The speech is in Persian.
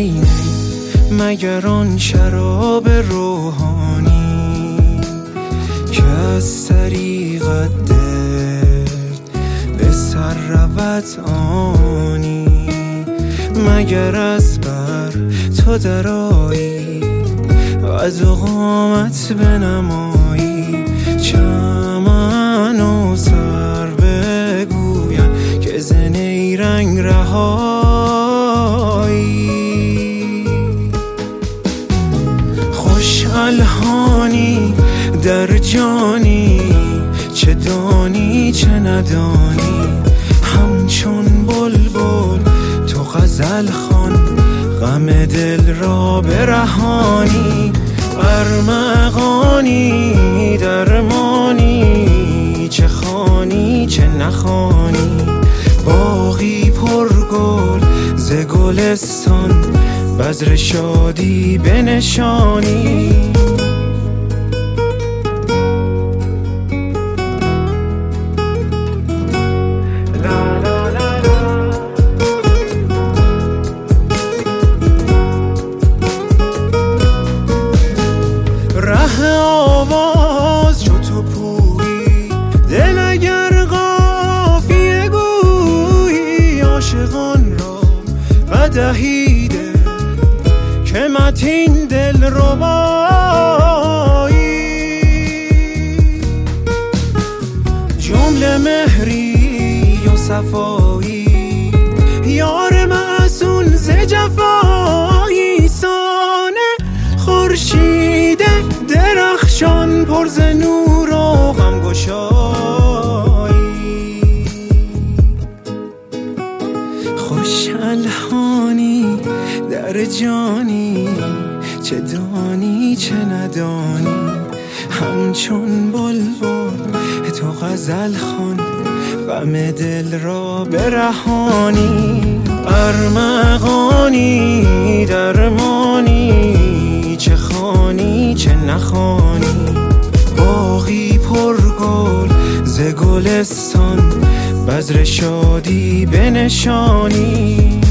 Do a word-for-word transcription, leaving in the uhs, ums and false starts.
نی نی مگر آن شراب روحانی که از طریقت درد به سر رود آنی، مگر از بر تو درایی و از قامت بنمایی، چمن و سر بگویم که ز نیرنگ رهایی. خوش الهانی در جانی، چه دانی چه ندانی، همچون بلبل تو غزل خوان، غم دل را برهانی. ارمغانی درمانی، چه خوانی چه نخوانی، باغی پرگل ز گلستان، بذر شادی بنشانی. ره آواز چو تو پویی، دل اگر قافیه گویی، عاشقان را قدحی ده که متین دل ربایی. جمله مهری و صفایی، یار معصون ز جفایی، سانه خورشید درخشان پر ز نور و غمگشایی. خوش الهانی در جانی، چه دانی چه ندانی، همچون بلبل تو غزل خوان، غم دل را برهانی. ارمغانی درمانی، چه خوانی چه نخوانی، باغی پرگل ز گلستان، بذر شادی بنشانی.